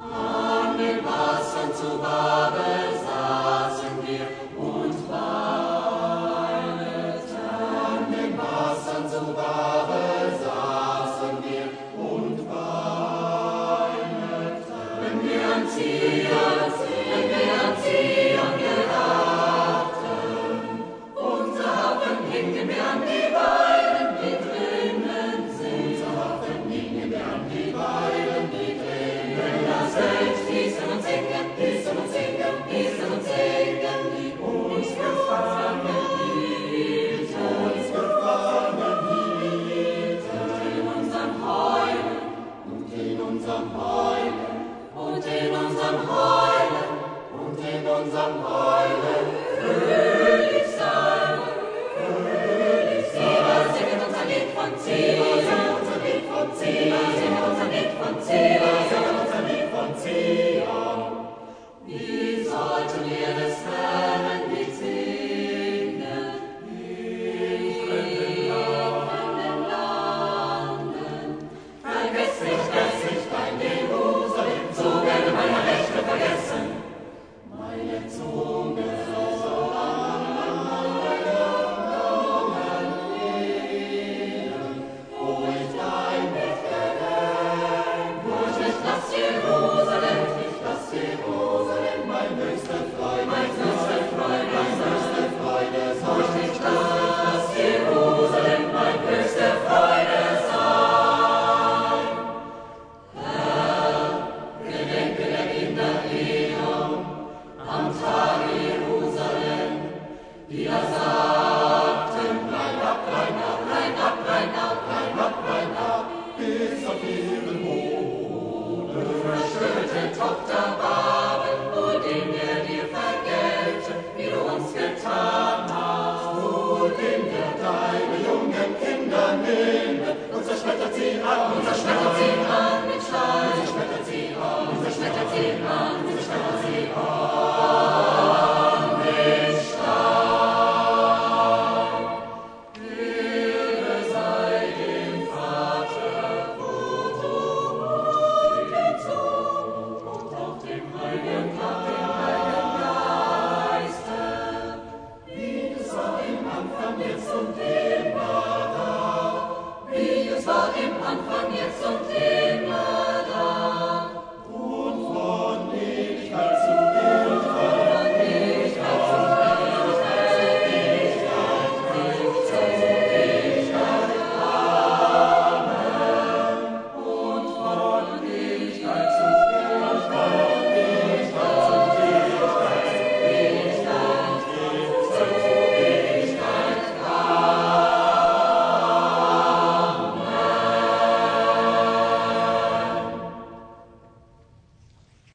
An den Wassern zu Babel saßen wir und weineten. An den Wassern zu Babel saßen wir und weineten. Wenn wir an Zion gedachten, unser Hafen hingen wir an die Weiden, die drinnen sind. Unser Hafen hingen wir an die Weiden, die drinnen das Welt hießen und singen, hießen und singen, hießen und singen, die uns gefangen hielten, uns gefangen hielten. In unserem Heulen, und in unserem Heulen, und in unserem Heulen, und in unserem Heulen, fröhlich sein, fröhlich sein. Sie singen unser Lied von Zion, unser Lied von Zion, singen unser Lied von Zion.